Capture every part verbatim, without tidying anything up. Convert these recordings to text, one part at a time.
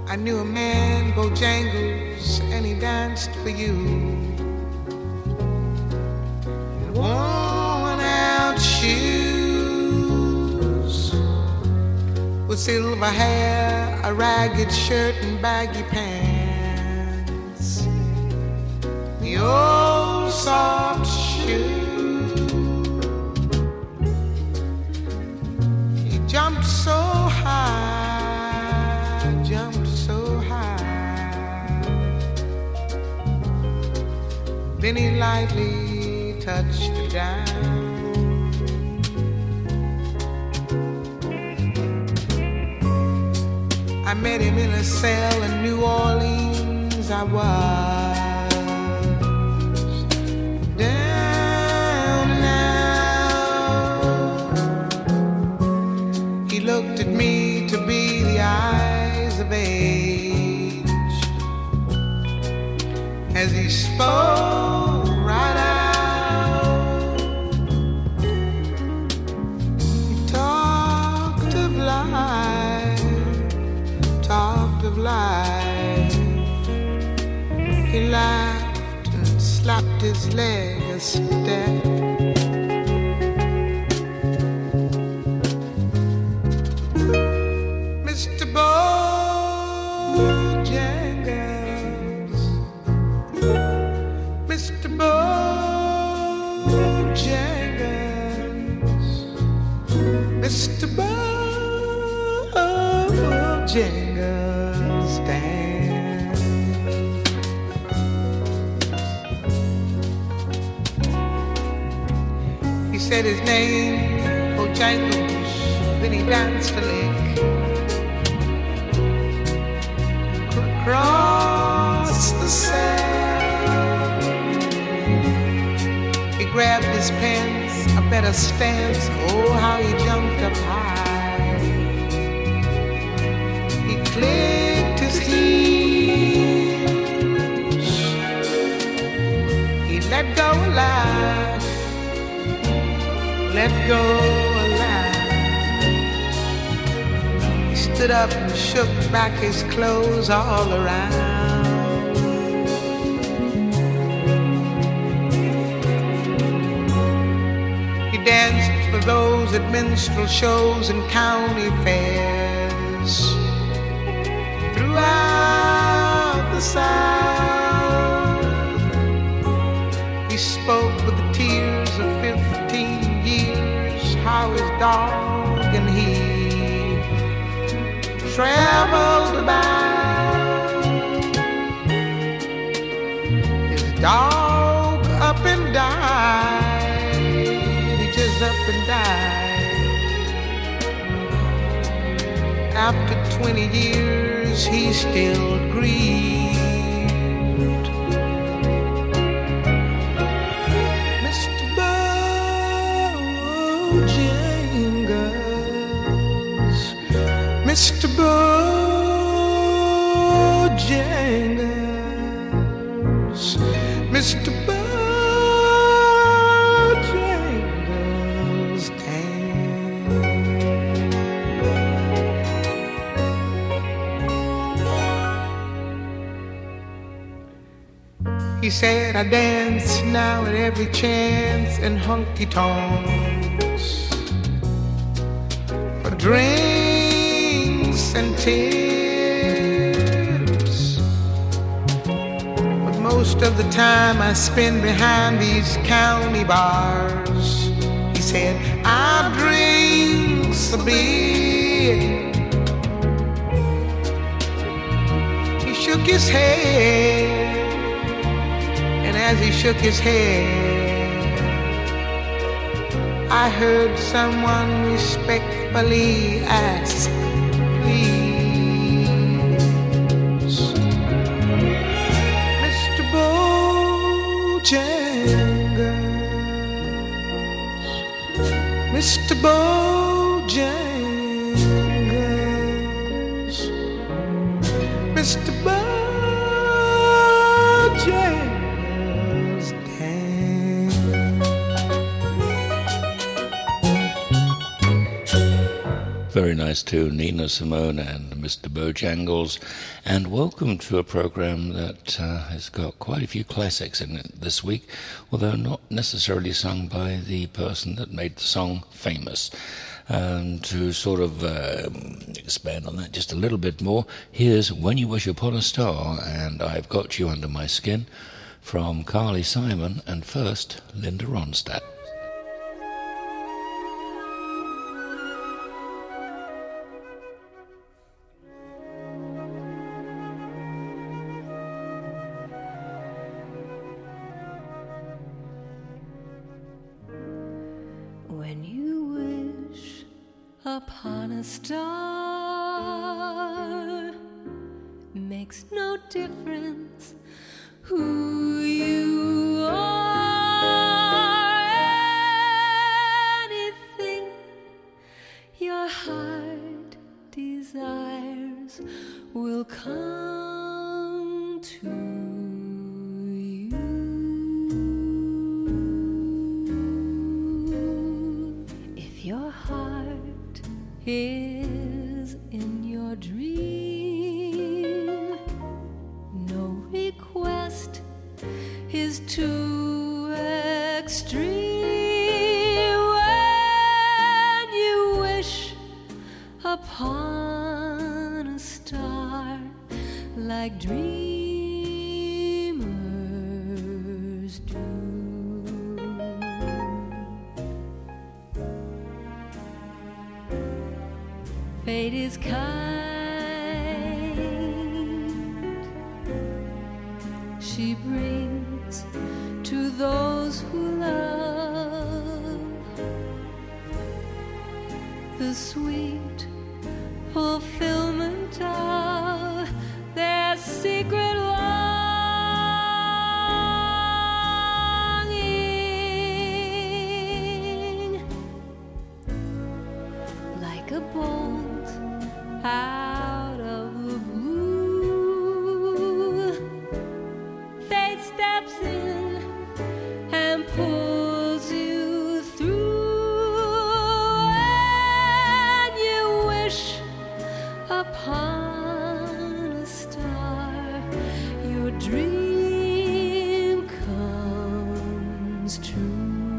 I knew a man, Bojangles, and he danced for you. Worn out shoes with silver hair, a ragged shirt and baggy pants. The old soft shoe. He jumped so high, jumped so high. Then he lightly touched it down. I met him in a cell in New Orleans. I was down now. He looked at me to be the eyes of age as he spoke right out. He talked of life, talked of life. He laughed and slapped his leg a step. Mister Bojangles, Mister Bojangles, Mister Bojangles, stand. He said his name, Bojangles, then he danced a lick. Across the sand, he grabbed his pants, a better stance. Oh, how he jumped up high. He clicked his heels. He let go a laugh, let go a laugh. He stood up and shook back his clothes all around. He danced for those at minstrel shows and county fairs throughout the South. He spoke with the tears of fifteen years, how his dog and he traveled about. His dog up and died. He just up and died. After twenty years, he still grieved. Mister Bojangles, Mister Bojangles, Mister Bojangles, he said, I dance now at every chance in honky-tonks for drinks and tips. But most of the time I spend behind these county bars. He said, I drink a beer. He shook his head. As he shook his head, I heard someone respectfully ask, please, Mister Bojangles, Mister Bojangles, Mister Bojangles. Very nice too, Nina Simone and Mister Bojangles, and welcome to a program that uh, has got quite a few classics in it this week, although not necessarily sung by the person that made the song famous. And to sort of uh, expand on that just a little bit more, here's When You Wish Upon a Star and I've Got You Under My Skin from Carly Simon, and first Linda Ronstadt. When you wish upon a star, makes no difference who you are. Anything your heart desires will come to you. If your heart is in your dream, no request is too extreme. When you wish upon a star, like dreamers do. Fate is kind, she brings to those who love the sweet fulfillment of their secret longing. Like a bolt out of the blue, fate steps in and pulls you through. And you wish upon a star, your dream comes true.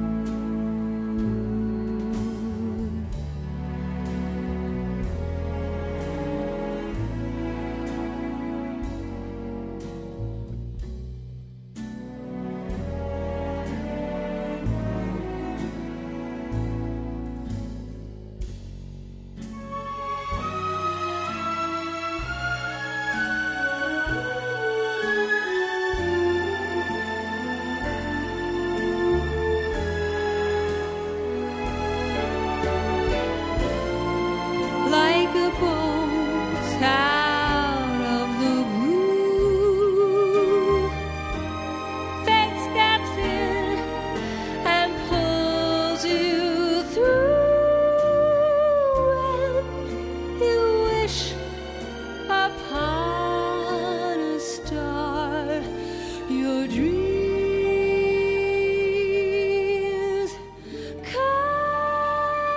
Like a bolt out of the blue, fate steps in and pulls you through. When you wish upon a star, your dreams come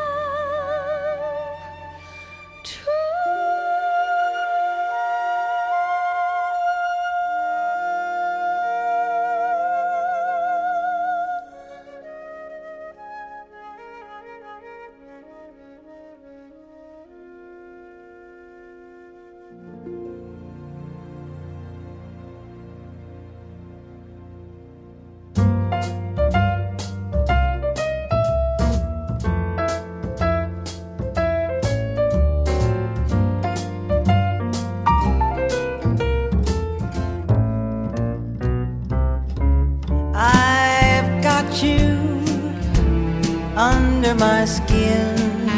true. I've got you under my skin.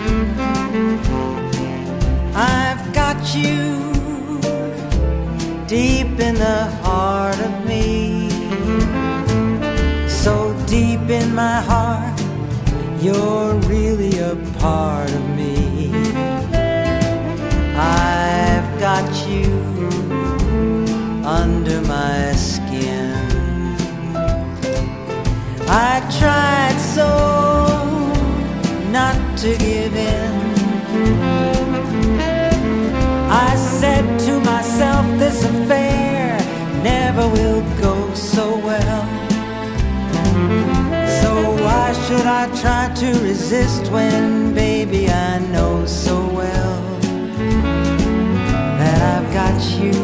I've got you deep in the heart of me. So deep in my heart, you're really a part of me. I've got you under my skin. I tried so not to give in, said to myself, this affair never will go so well. So why should I try to resist when, baby, I know so well that I've got you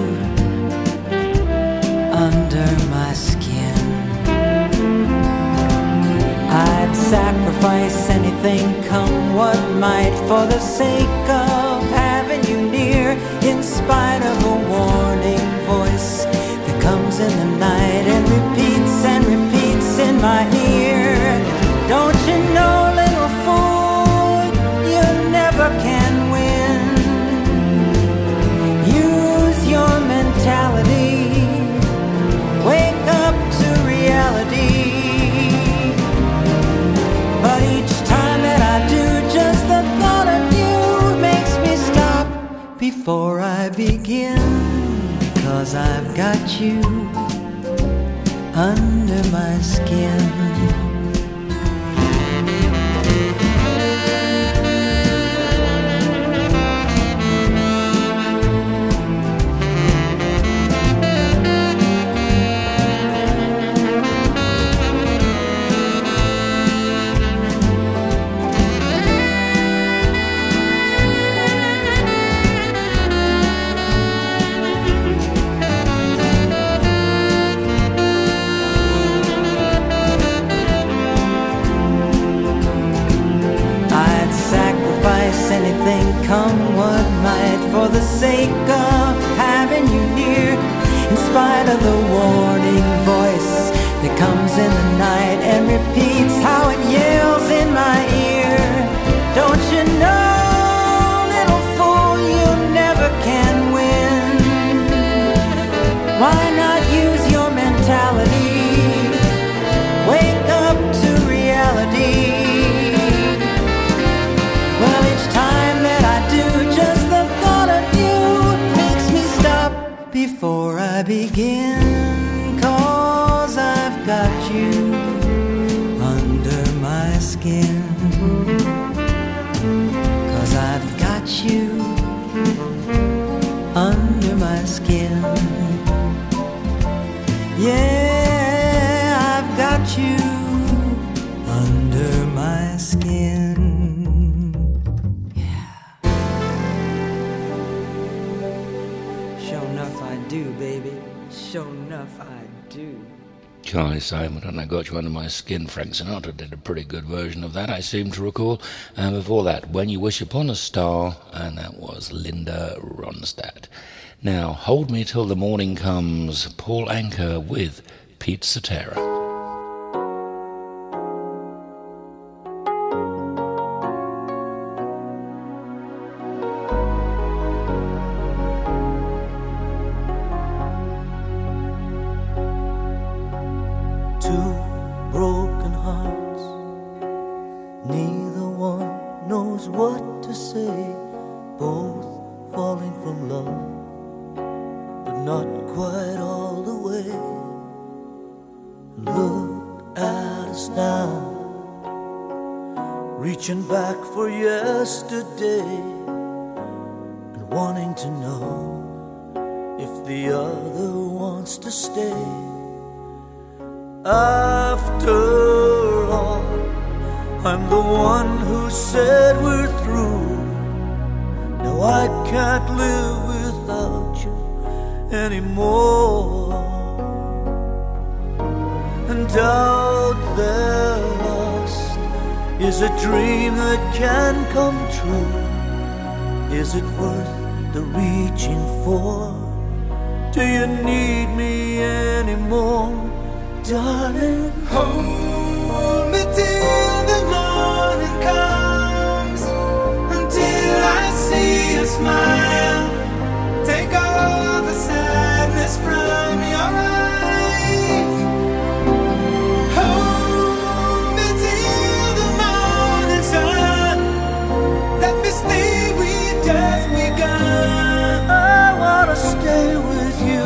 under my skin. I'd sacrifice anything, come what might, for the sake of having you near, in spite of a warning voice that comes in the night and repeats and repeats in my ear. Don't you know, little fool, you never can win. Use your mentality, wake up to reality. But each time that I do, just the thought of you makes me stop before I begin. 'Cause I've got you under my skin. Anything, come what might, for the sake of having you near, in spite of the warning voice that comes in the night and repeats how it yells in my ear. Don't you know, little fool, you never can win. Why not use your mentality, wake up to reality? Well, each time that I do, just the thought of you makes me stop before I begin. 'Cause I've got you under my skin. 'Cause I've got you under my skin. Yeah, I've got you under my skin. Do, baby. Sure enough, I do. Charlie Simon and I Got You Under My Skin. Frank Sinatra did a pretty good version of that, I seem to recall. And before that, When You Wish Upon a Star, and that was Linda Ronstadt. Now, Hold Me Till the Morning Comes, Paul Anka with Pete Cetera. Is it worth the reaching for? Do you need me anymore, darling? Hold me till the morning comes, until I see you smile. Take all the sadness from your eyes. Hold me till the morning sun. Let me stay. Just begun. I wanna stay with you.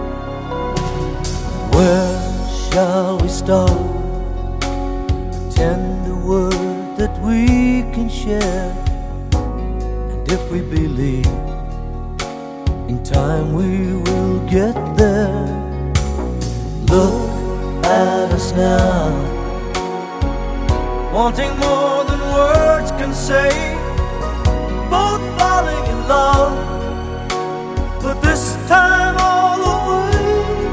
Where shall we start? Pretend that we can share. And if we believe, in time we will get there. Look at us now, wanting more than words can say, both falling in love, but this time all the way.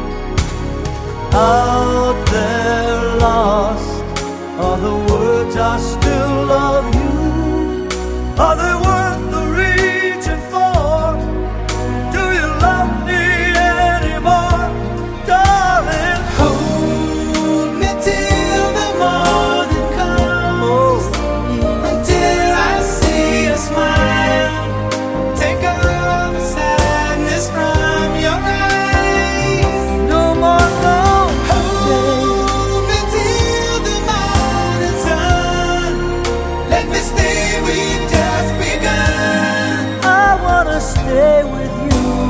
Out there lost are the words I still love you. Are they worth the reaching for? Do you love me anymore, darling? Hold me till the morning comes, oh, until I see a smile. Take all the sadness from your eyes. No more long Hold me till the morning sun. Let me stay, we've just begun. I wanna stay with you.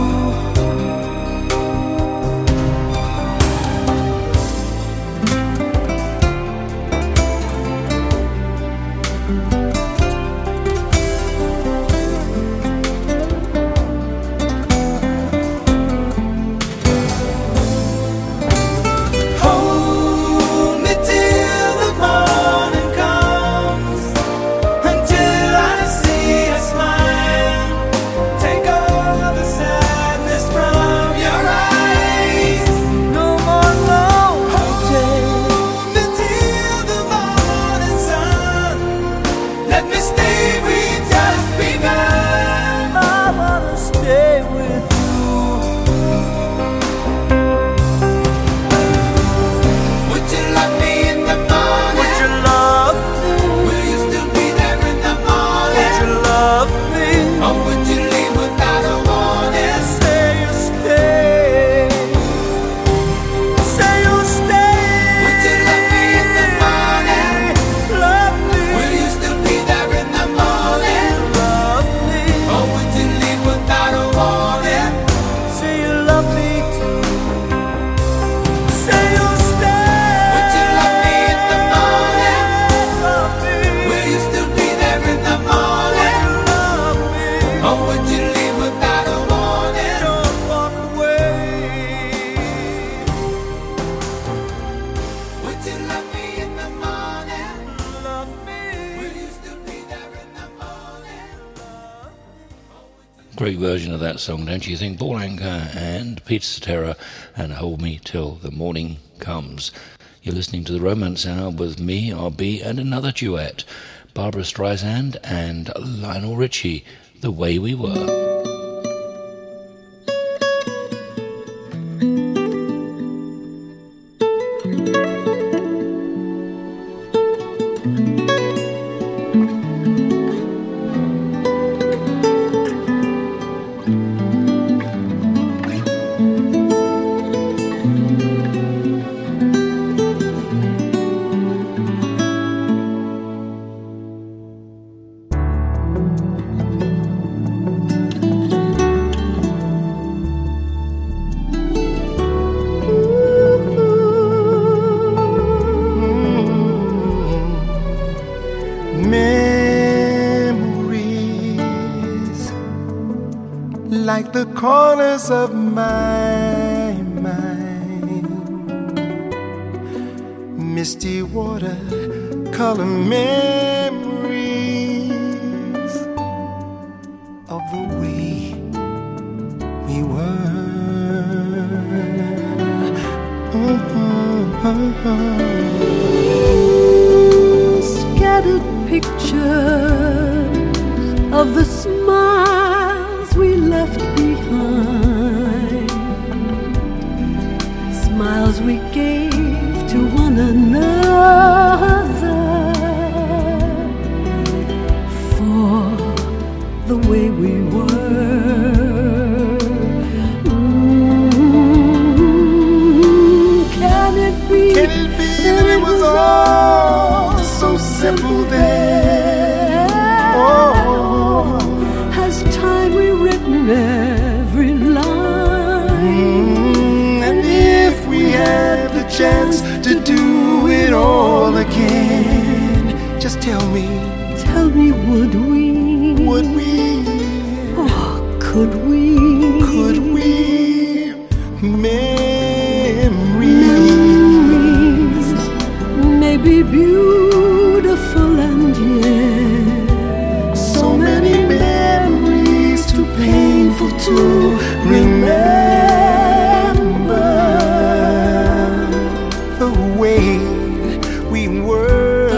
Hold me till the morning comes, until I see a smile. Take all the sadness from your eyes. No more long Hold me till the morning sun. Let me stay, we've just begun. I wanna stay with you. Would you love me in the morning? Would you love me? Will you still be there in the Would morning? you love me? Or would you leave without a warning? Say you stay. Say you'll stay. Would you love me in the morning? Love me. Will you still be there in the morning? Love me. Or would you leave without a warning? Say you love me too. Say you'll stay. Would you love me in the morning? Love me. Will you still be there in the morning? Love me. Or would you leave without a warning? Don't walk away. Would you love me in the morning? Love me. Will you still be there in the morning? Great version of that song, don't you think? Paul Anka and Peter Cetera and Hold Me Till the Morning Comes. You're listening to the Romance Hour with me, R B, and another duet, Barbara Streisand and Lionel Richie, The Way We Were. Memories like the corners of my mind, misty water color memories of the way we were. Mm-hmm. Scattered pictures of the smiles we left behind, smiles we gave to one another, for the way we were. Mm, can it be, Can it be that it was all so simple then? Oh, has time rewritten every line? mm, and if we had the chance to do it all again, just tell tell me, tell me, would we, would we, oh, could we, could we, memories may be beautiful and yet so many memories too painful to remember the way we were.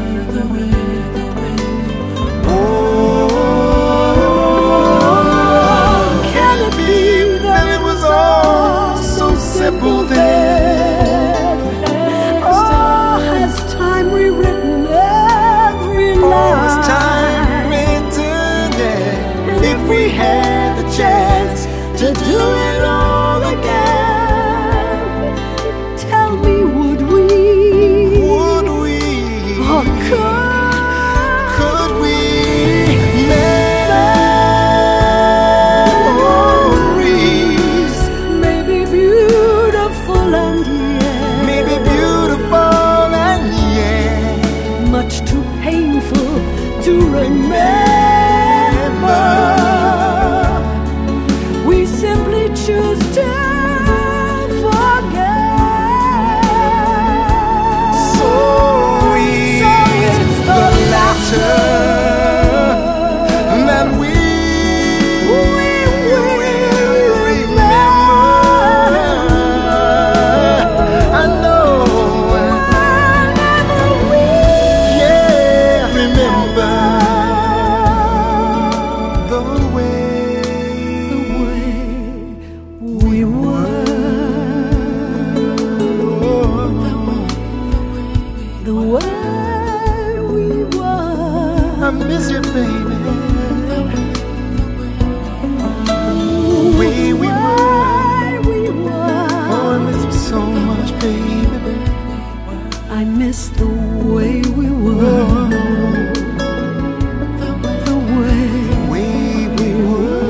Oh, can it be that it was all so simple then? oh, has time rewritten every line? Oh, it's time written, yeah. If we had the chance to do it all again, Tell me, would we, would we, or could, could we? Memories may be beautiful and yet may be beautiful and yet much too painful to remember. We simply choose to forget. so it's the latter that we will remember. I know, yeah, remember the way, the way we were, the way we were. I miss you, baby. The way we were. We were. Oh, I miss you so much, baby. I miss the way we were, the way Way we were.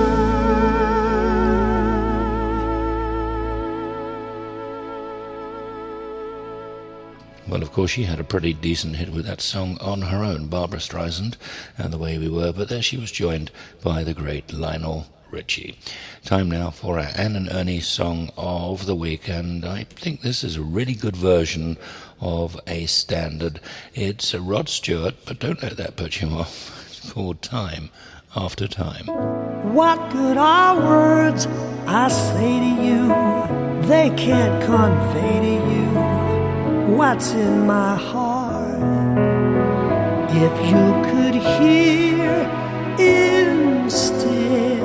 Well, of course, she had a pretty decent hit with that song on her own, Barbra Streisand, and The Way We Were, but there she was joined by the great Lionel Richie. Time now for our Anne and Ernie song of the week, and I think this is a really good version of a standard. It's a Rod Stewart, but don't let that put you off. It's called Time After Time. What good are words I say to you? They can't convey to you what's in my heart. If you could hear instead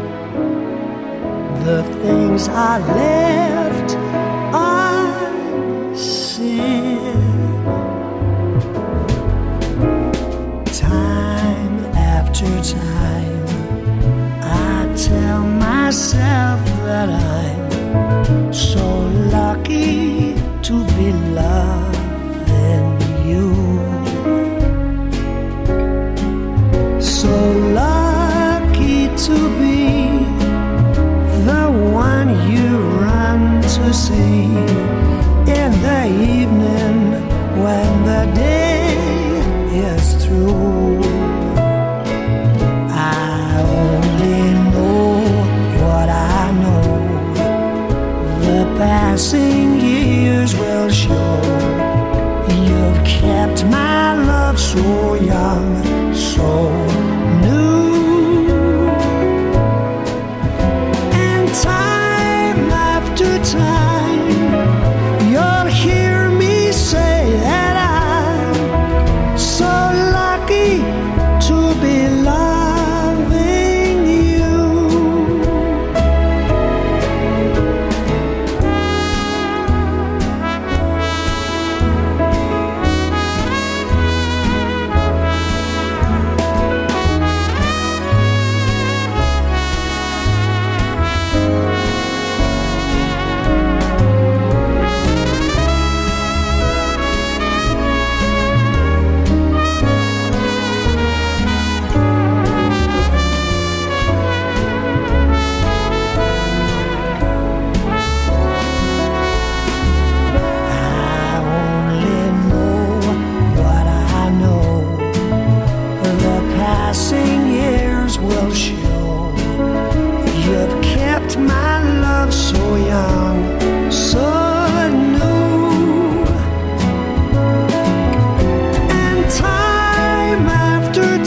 the things I left unsaid. Time after time I tell myself that I'm so lucky to be loving you, so lucky to be the one you run to see in the evening when the day is through. I only know what I know. The passing years will show. You've kept my love so young, so new. And time after time, you'll hear me say that I'm so lucky to be loving you.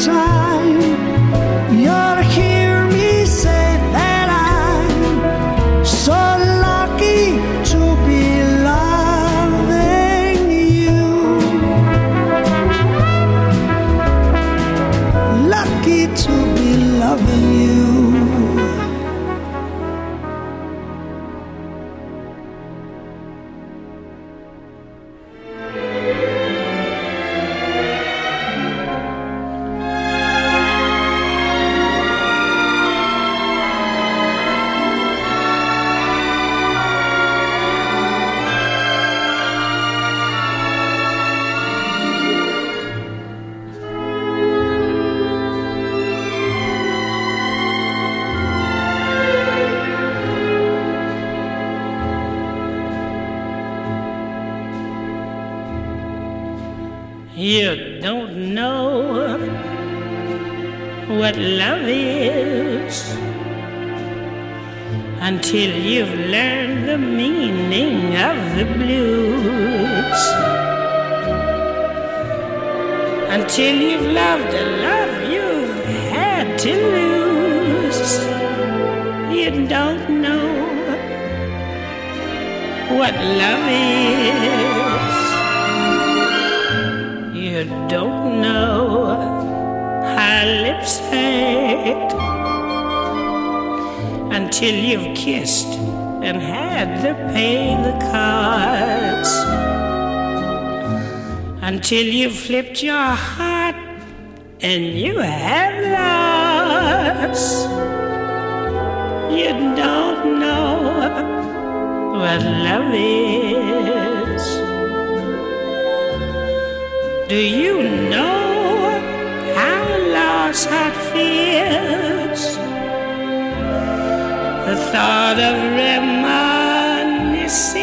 time. You'll hear me say that I'm so lucky to be loving you. Lucky to be loving you. You don't know what love is until you've learned the meaning of the blues. Until you've loved a love you've had to lose. You don't know what love is. You don't know how lips hurt until you've kissed and had to pay the cost. Until you've flipped your heart and you have lost. You don't know what love is. Do you know how a lost heart feels? The thought of reminiscing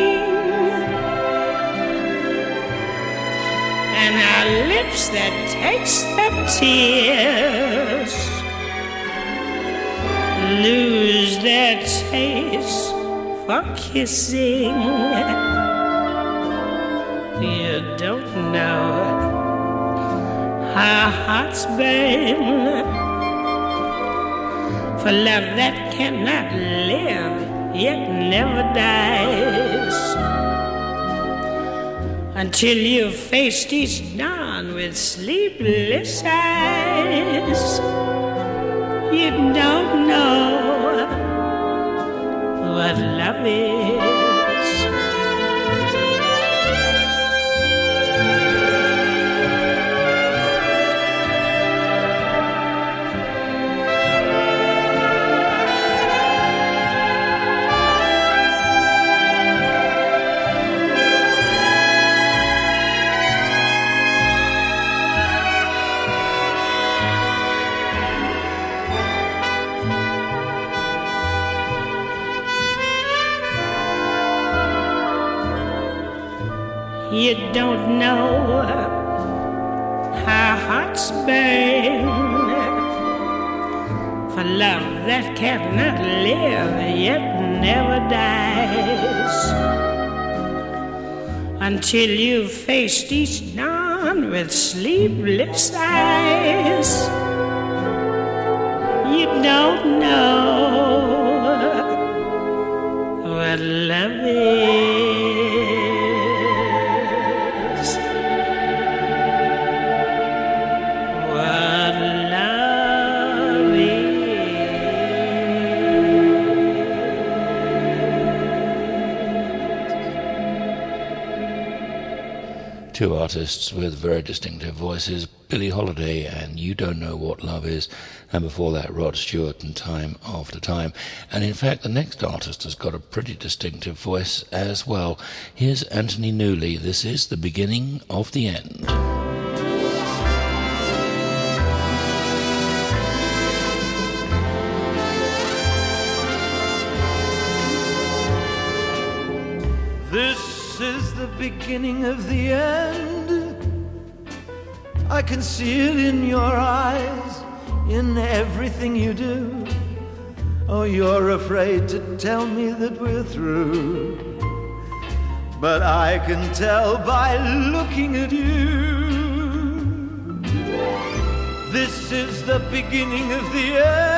and our lips that taste of tears lose their taste for kissing. You don't know how hearts burn for love that cannot live yet never dies. Until you've faced each dawn with sleepless eyes. You don't know what love is. You don't know how hearts burn for love that cannot live yet never dies. Until you've faced each dawn with sleepless eyes. You don't know what love is. Two artists with very distinctive voices, Billie Holiday and You Don't Know What Love Is, and before that Rod Stewart and Time After Time. And in fact the next artist has got a pretty distinctive voice as well. Here's Anthony Newley. This is The Beginning of the End. This is the beginning of the end. I can see it in your eyes, in everything you do. Oh, you're afraid to tell me that we're through, but I can tell by looking at you. This is the beginning of the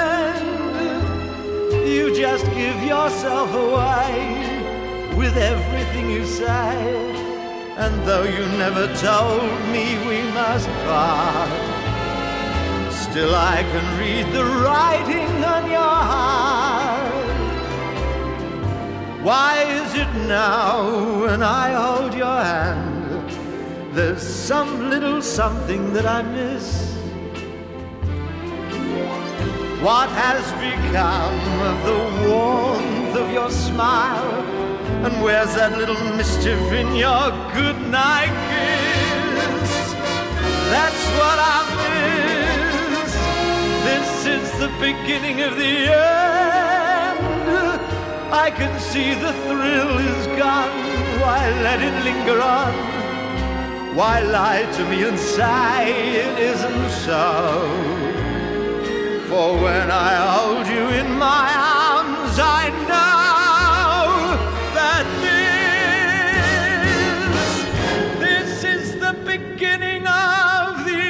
end. You just give yourself away with everything you say. And though you never told me we must part, still I can read the writing on your heart. Why is it now when I hold your hand, there's some little something that I miss? What has become of the warmth of your smile? And where's that little mischief in your goodnight kiss? That's what I miss. This is the beginning of the end. I can see the thrill is gone. Why let it linger on? Why lie to me and say it isn't so? For when I hold you in my arms, I know that this, this is the beginning of the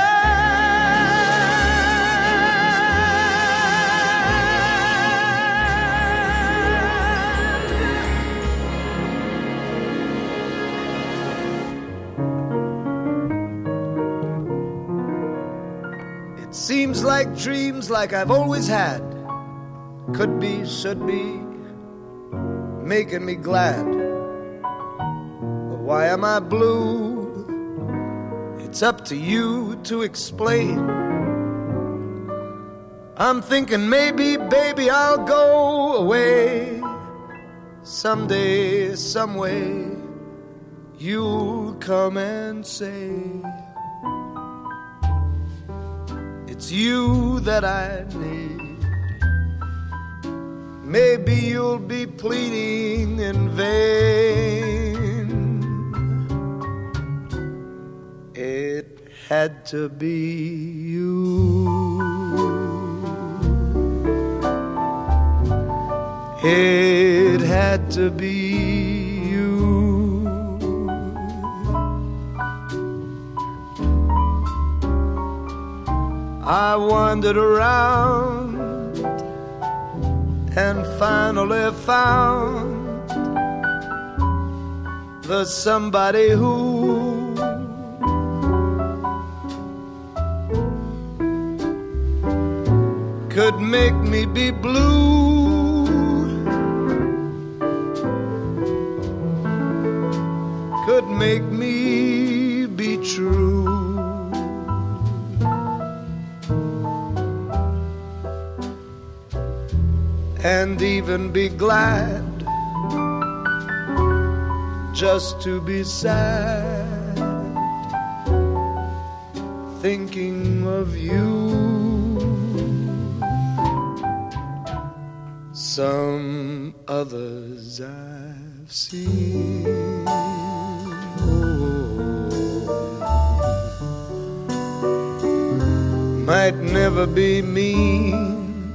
end. It seems like dreams like I've always had, could be, should be, making me glad. But why am I blue? It's up to you to explain. I'm thinking maybe, baby, I'll go away. Someday, some way, you'll come and say, it's you that I need. Maybe you'll be pleading in vain. It had to be you. It had to be you. I wandered around and finally found the somebody who could make me be blue, could make me be true. And even be glad just to be sad, thinking of you. Some others I've seen, oh, might never be mean,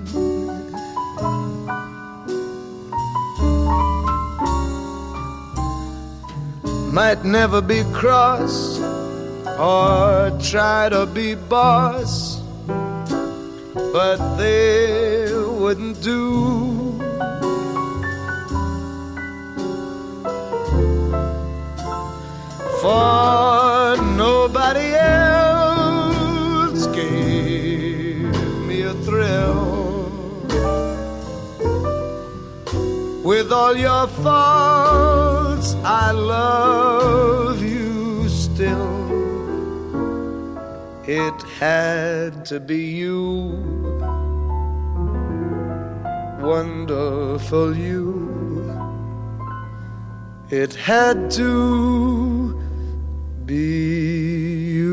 might never be cross or try to be boss, but they wouldn't do. For nobody else gave me a thrill. With all your faults, I love you still. It had to be you, wonderful you. It had to be you.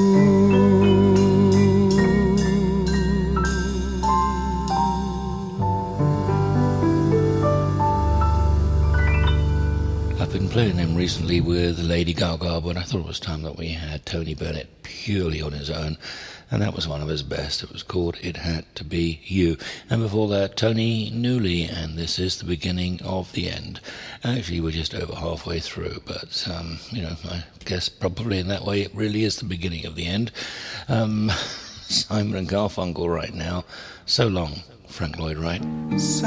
I've been playing him recently with Lady Gaga, but I thought it was time that we had Tony Bennett purely on his own, and that was one of his best. It was called It Had to Be You. And before that, Tony Newley, and This Is the Beginning of the End. Actually, we're just over halfway through, but, um, you know, I guess probably in that way it really is the beginning of the end. Um, Simon and Garfunkel right now. So long, Frank Lloyd Wright. So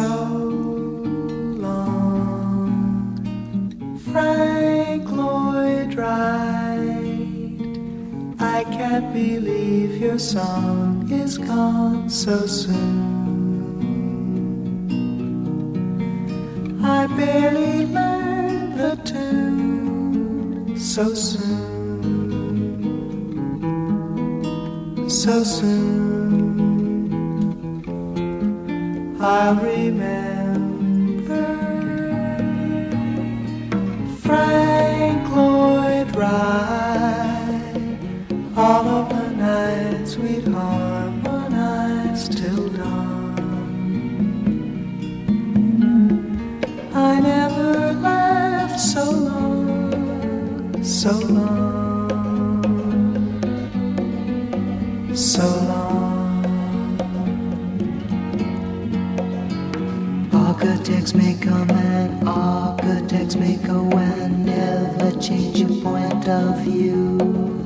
long, Frank Lloyd Wright. I can't believe your song is gone so soon. I barely learned the tune so soon. So soon I'll remember Frank Lloyd Wright. All of the nights we'd harmonize till dawn. I never laughed so long, so long. So long. Architects may come and architects may go and never change your point of view.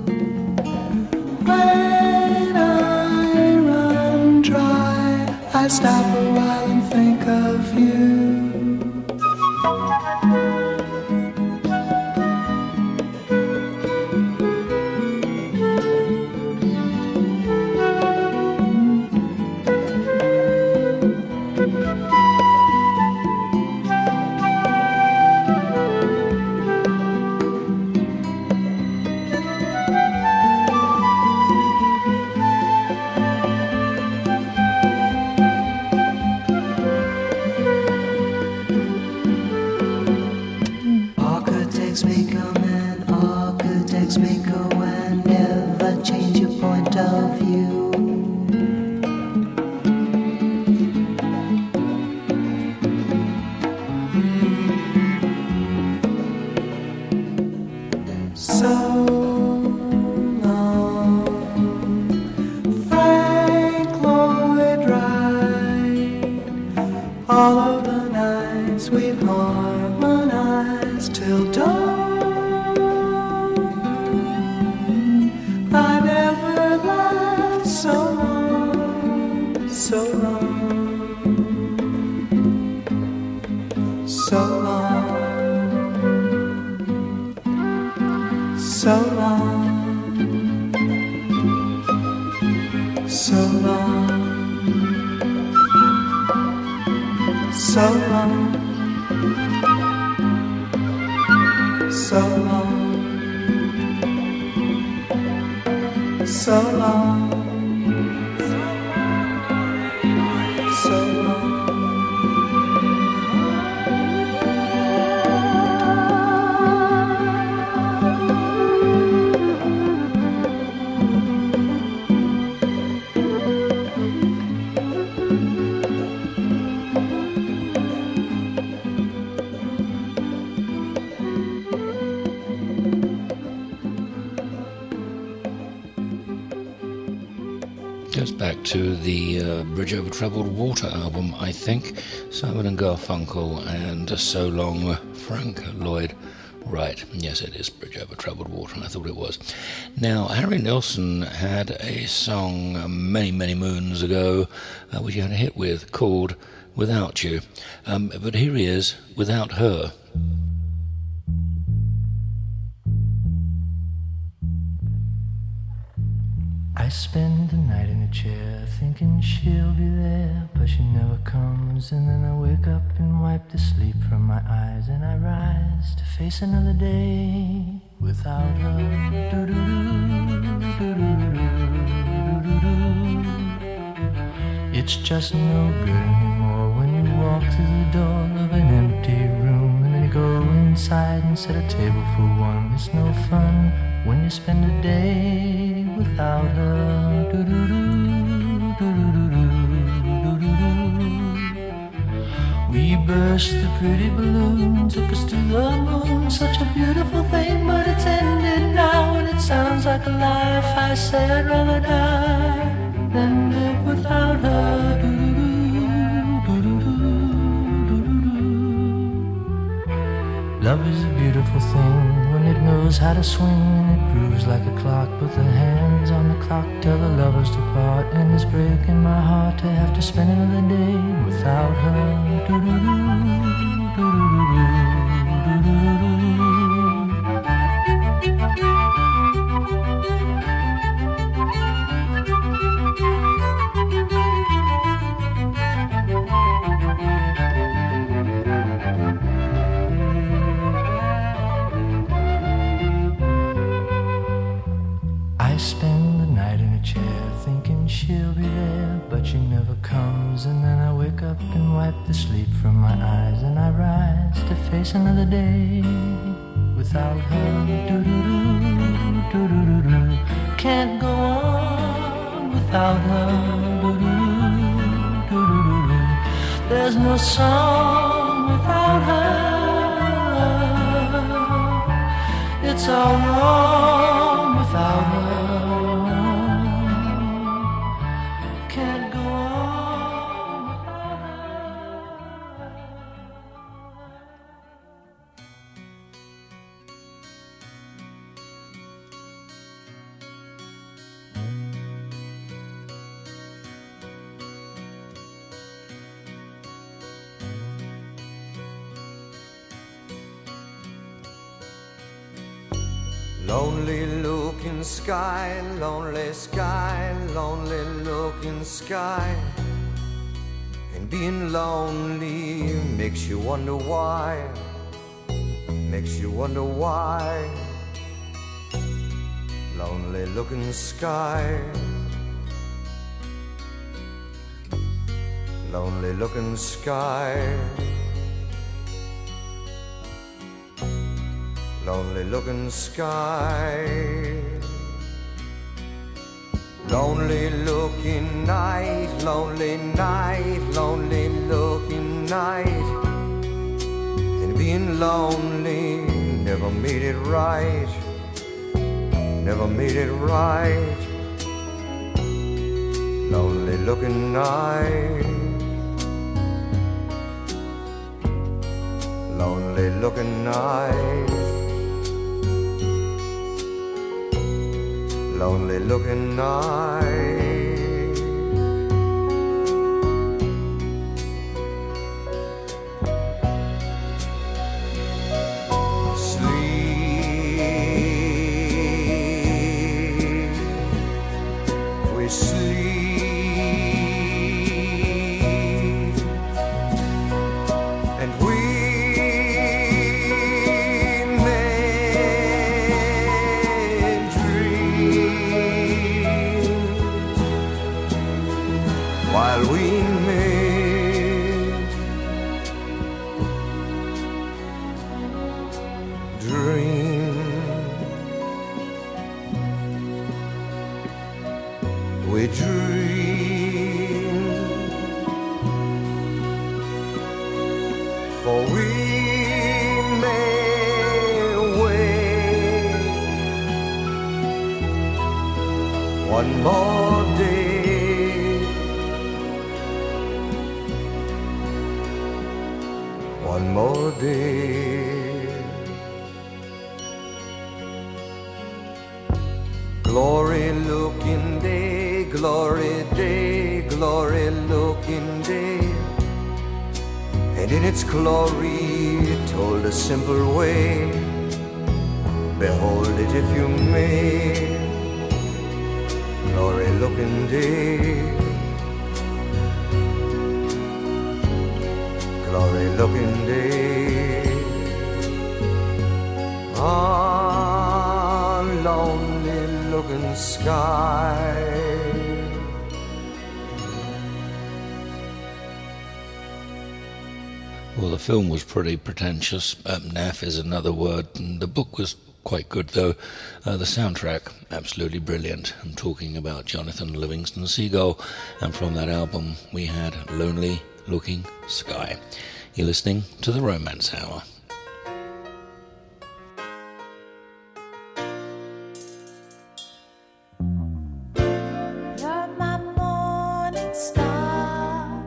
When I run dry, I stop a while and think of you. Back to the uh, Bridge Over Troubled Water album, I think. Simon and Garfunkel and So Long, Frank Lloyd Wright. Yes, it is Bridge Over Troubled Water, I thought it was. Now, Harry Nilsson had a song many, many moons ago, uh, which he had a hit with, called Without You. Um, but here he is, Without Her. I spend the night in a chair thinking she'll be there, but she never comes. And then I wake up and wipe the sleep from my eyes, and I rise to face another day without her. It's just no good anymore when you walk through the door of an empty room, and then you go inside and set a table for one. It's no fun when you spend a day without her. We burst the pretty balloon, took us to the moon, such a beautiful thing, but it's ended now, and it sounds like a lie if I say I'd rather die than live without her. Love is a beautiful thing when it knows how to swing, and it grooves like a clock with the hands on the clock till the lovers depart, and it's breaking my heart to have to spend another day without her. I spend the night in a chair thinking she'll be there, but she never comes. And then I wake up and wipe the sleep from my eyes, and I rise to face another day without her. Do-do-do, do-do-do-do. Can't go on without her. Do-do-do, do-do-do-do. There's no song without her. It's all wrong without her. Can't go on without Lonely looking sky, lonely sky, lonely looking sky. And being lonely makes you wonder why, makes you wonder why. Lonely looking sky, lonely looking sky. Lonely looking sky, lonely looking night, lonely night, lonely looking night. And being lonely never made it right, never made it right. Lonely looking night, lonely looking night. Lonely looking night. Sleep, we sleep, and we while we made dream, we dream, for we may wait one more day. One more day. Glory looking day, glory day, glory looking day. And in its glory it told a simple way, behold it if you may. Glory looking day, glory looking day. Ah, lonely looking sky. Well, the film was pretty pretentious. Um, naff is another word. And the book was quite good, though. Uh, the soundtrack, absolutely brilliant. I'm talking about Jonathan Livingston Seagull. And from that album, we had Lonely Looking Sky. You're listening to The Romance Hour. You're my morning star,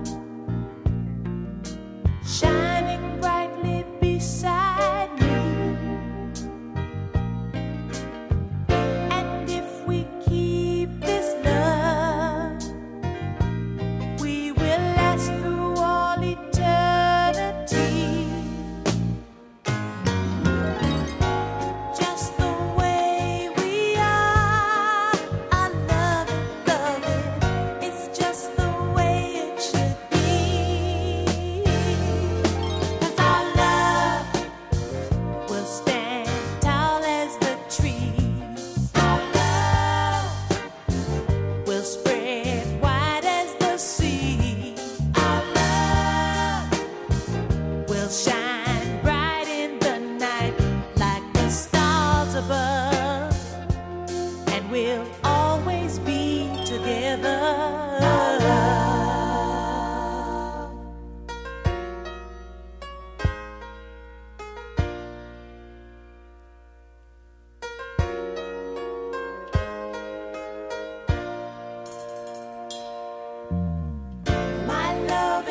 shining brightly beside me. And if we keep this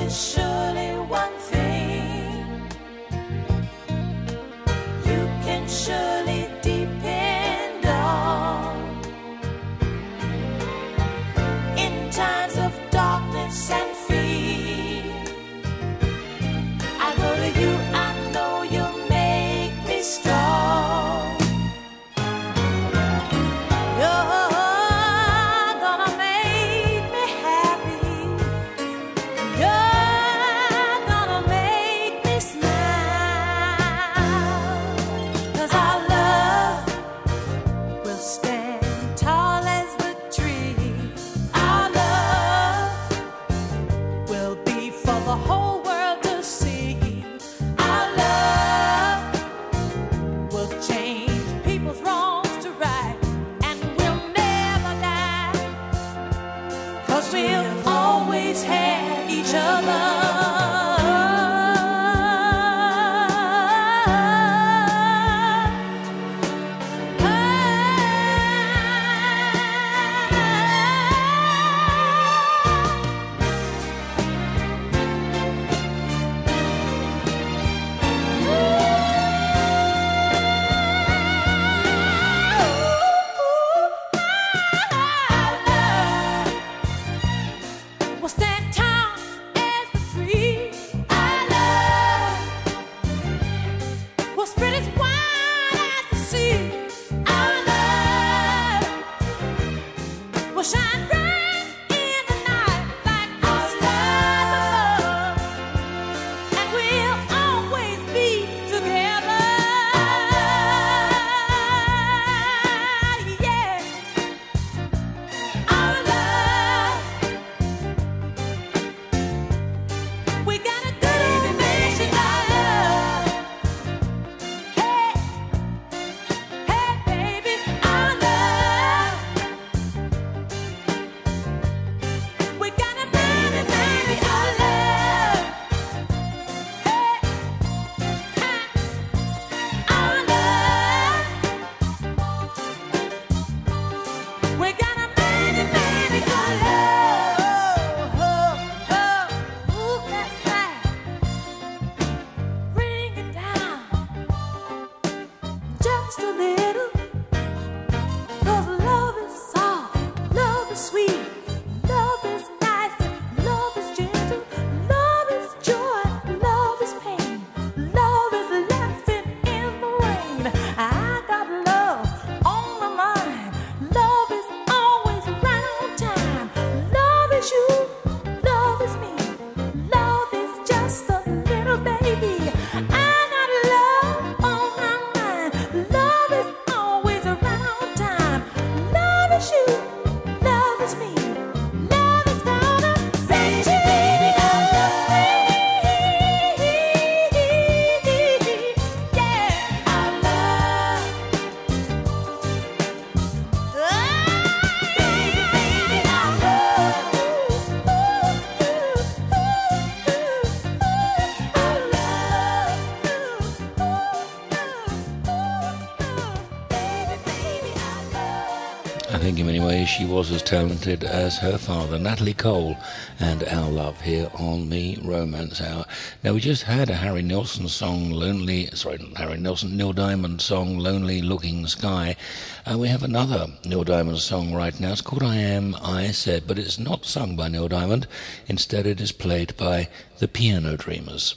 think in many ways she was as talented as her father, Natalie Cole, and Our Love here on the Romance Hour. Now, we just had a Harry Nilsson song, Lonely, sorry, not Harry Nilsson, Neil Diamond song, Lonely Looking Sky. And uh, we have another Neil Diamond song right now. It's called I Am, I Said, but it's not sung by Neil Diamond. Instead, it is played by the Piano Dreamers.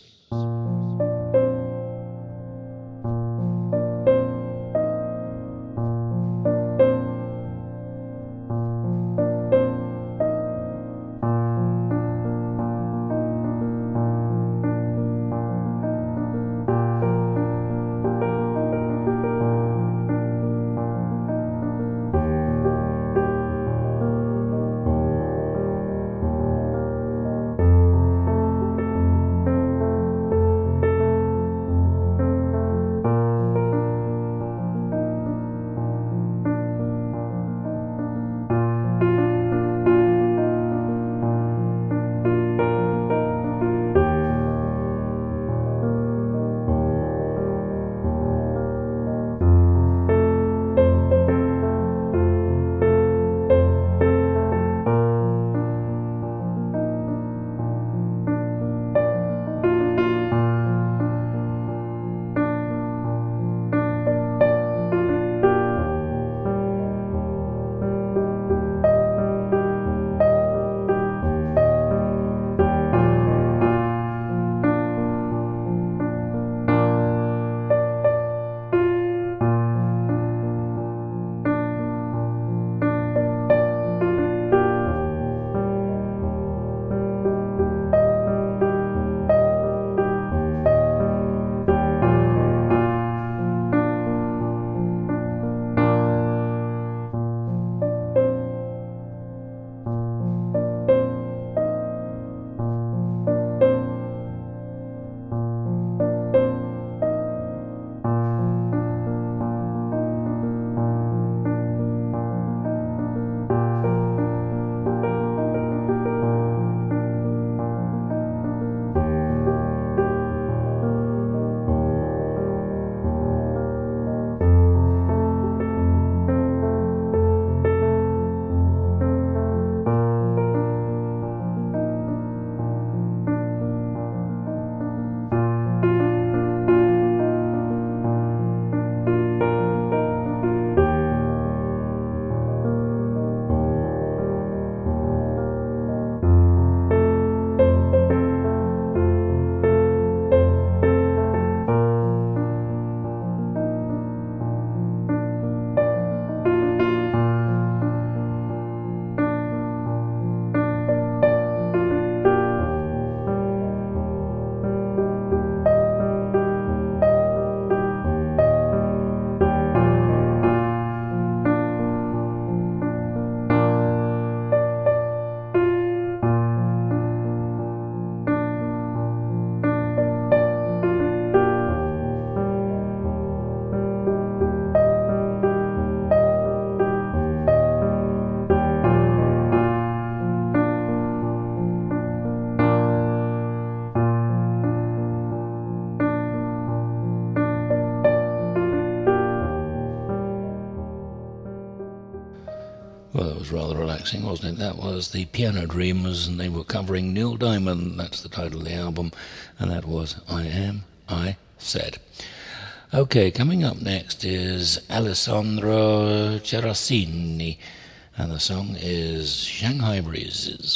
relaxing, wasn't it? That was the Piano Dreamers, and they were covering Neil Diamond. That's the title of the album, and that was I Am, I Said. Okay, coming up next is Alessandro Cerasini, and the song is Shanghai Breezes.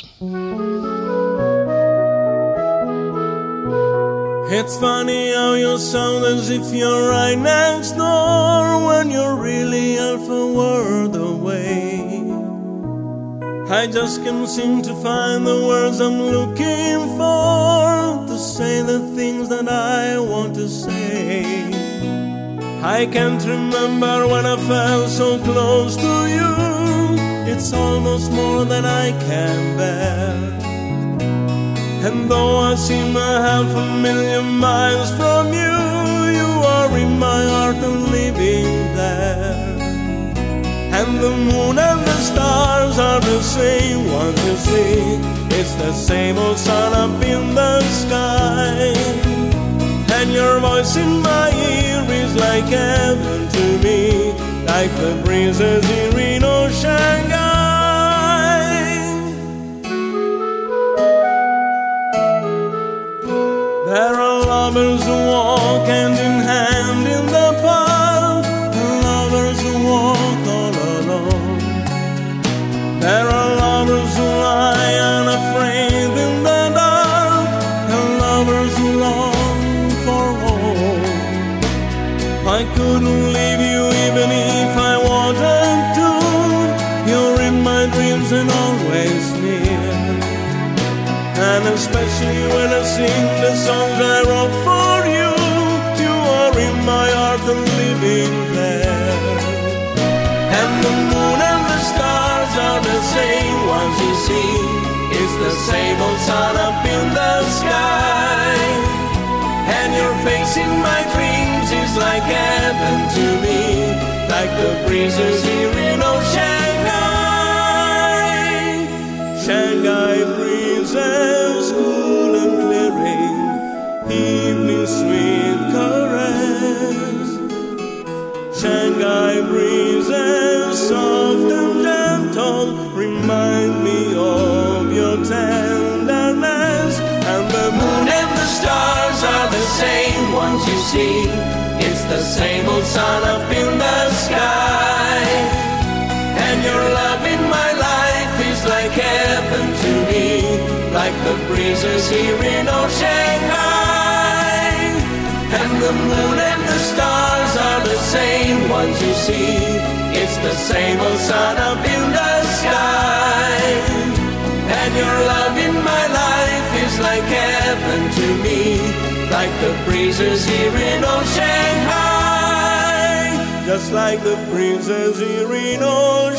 It's funny how you sound as if you're right next door when you're really half a world away. I just can't seem to find the words I'm looking for to say the things that I want to say. I can't remember when I felt so close to you. It's almost more than I can bear. And though I seem a half a million miles from you, you are in my heart and living there. And the moon and the stars are the same ones you see. It's the same old sun up in the sky. And your voice in my ear is like heaven to me, like the breezes here in old Shanghai. There are lovers who walk hand in hand in the park, and lovers who walk all alone. There are lovers who lie unafraid in the dark, and lovers who long for home. I couldn't leave you even if I wanted to. You're in my dreams and always near. And especially when I sing the songs I wrote for you, you are in my heart and living there. And the moon and the stars are the same ones you see. It's the same old sun up in the sky. And your face in my dreams is like heaven to me, like the breezes here in old Shanghai. Shanghai breezes, cool and clearing, evening sweet caress. Shanghai breezes, soft and gentle, remind me of your tenderness. And the moon and the stars are the same ones you see. It's the same old sun up in the sky. And your love in my life is like heaven to me, like the breezes here in old Shanghai. And the moon and the stars are the same ones you see. It's the same old sun up in the sky. And your love in my life is like heaven to me, like the breezes here in old Shanghai. Just like the breezes here in old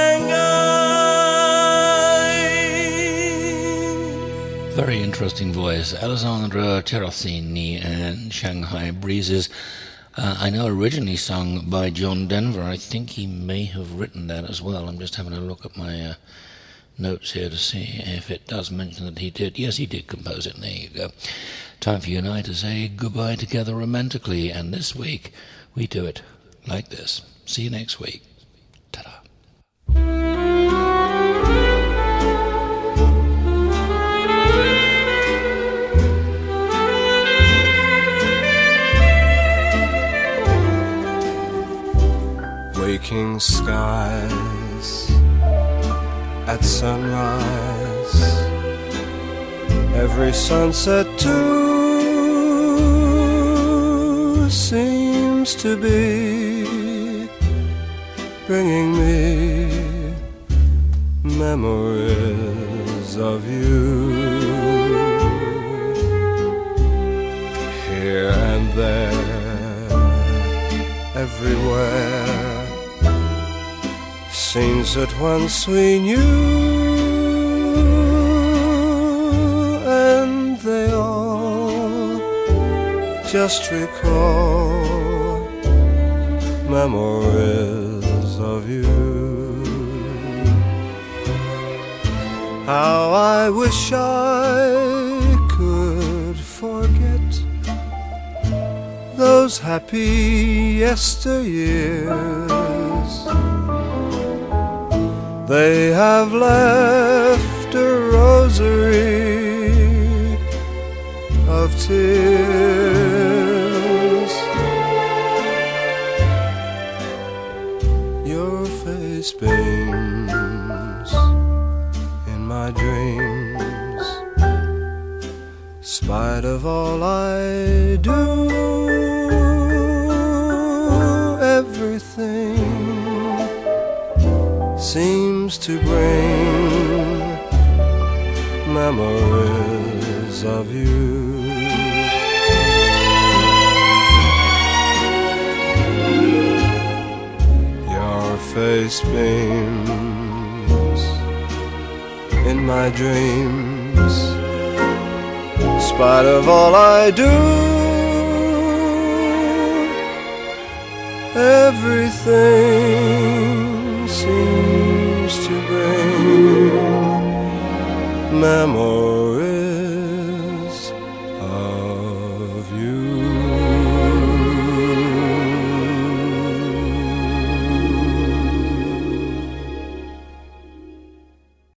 Shanghai. Very interesting voice, Alessandro Cerasini and Shanghai Breezes. Uh, I know originally sung by John Denver. I think he may have written that as well. I'm just having a look at my uh, notes here to see if it does mention that he did. Yes, he did compose it. There you go. Time for you and I to say goodbye together romantically, and this week we do it like this. See you next week. Ta-da. Waking skies at sunrise, every sunset too seems to be bringing me memories of you. Here and there, everywhere, scenes that once we knew, and they all just recall memories of you. How I wish I could forget those happy yesteryears, They have left a rosary of tears. Your face beams in my dreams, spite of all I do. Everything seems to bring memories of you. Your face beams in my dreams, spite of all I do. Everything seems to bring memories